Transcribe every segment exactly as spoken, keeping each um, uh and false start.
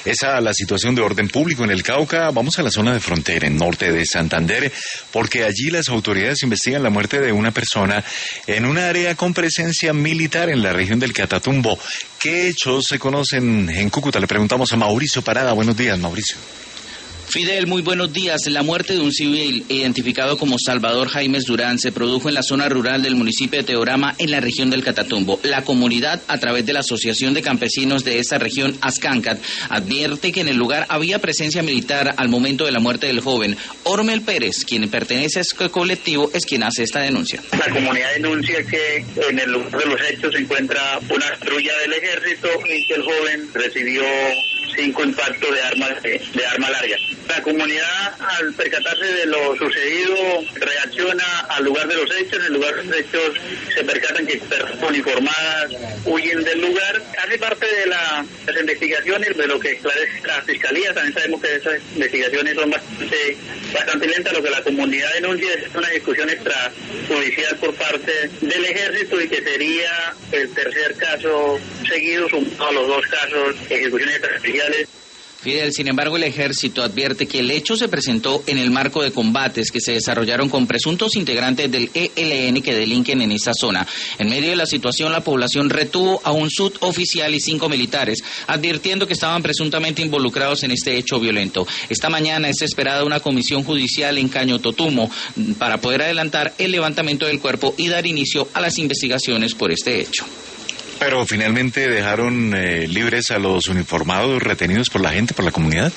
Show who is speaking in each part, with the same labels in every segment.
Speaker 1: Esa la situación de orden público en el Cauca. Vamos a la zona de frontera, en norte de Santander, porque allí las autoridades investigan la muerte de una persona en un área con presencia militar en la región del Catatumbo. ¿Qué hechos se conocen en Cúcuta? Le preguntamos a Mauricio Parada. Buenos días, Mauricio.
Speaker 2: Fidel, muy buenos días. La muerte de un civil identificado como Salvador Jaimes Durán se produjo en la zona rural del municipio de Teorama, en la región del Catatumbo. La comunidad, a través de la Asociación de Campesinos de esta región, Ascancat, advierte que en el lugar había presencia militar al momento de la muerte del joven. Ormel Pérez, quien pertenece a este colectivo, es quien hace esta denuncia.
Speaker 3: La comunidad denuncia que en el lugar de los hechos se encuentra una patrulla del ejército y que el joven recibió cinco impactos de arma, de, de arma larga. La comunidad, al percatarse de lo sucedido, reacciona al lugar de los hechos. En el lugar de los hechos se percatan que personas uniformadas huyen del lugar. Hace parte de la, las investigaciones, de lo que esclarece la Fiscalía. También sabemos que esas investigaciones son bastante, bastante lentas. Lo que la comunidad denuncia es una discusión extrajudicial por parte del ejército y que sería el tercer caso seguido, sumado a los dos casos de ejecuciones extrajudiciales.
Speaker 2: Fidel, sin embargo, el ejército advierte que el hecho se presentó en el marco de combates que se desarrollaron con presuntos integrantes del E L N que delinquen en esa zona. En medio de la situación, la población retuvo a un suboficial y cinco militares, advirtiendo que estaban presuntamente involucrados en este hecho violento. Esta mañana es esperada una comisión judicial en Cañototumo para poder adelantar el levantamiento del cuerpo y dar inicio a las investigaciones por este hecho.
Speaker 1: Pero finalmente dejaron eh, libres a los uniformados retenidos por la gente, por la comunidad.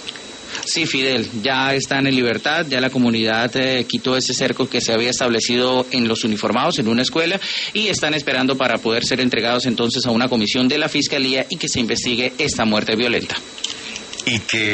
Speaker 2: Sí, Fidel, ya están en libertad, ya la comunidad eh, quitó ese cerco que se había establecido en los uniformados en una escuela y están esperando para poder ser entregados entonces a una comisión de la Fiscalía y que se investigue esta muerte violenta.
Speaker 1: Y que